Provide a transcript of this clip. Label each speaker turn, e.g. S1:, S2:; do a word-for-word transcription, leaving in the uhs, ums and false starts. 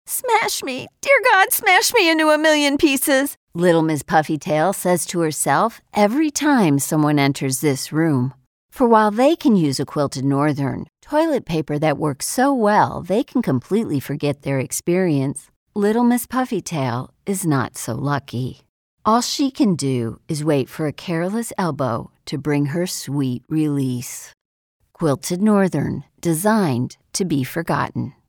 S1: Smash me, dear God, smash me into a million pieces, little Miss Puffytail says to herself every time someone enters this room. For while they can use a Quilted Northern, toilet paper that works so well they can completely forget their experience, little Miss Puffytail is not so lucky. All she can do is wait for a careless elbow to bring her sweet release. Quilted Northern, designed to be forgotten.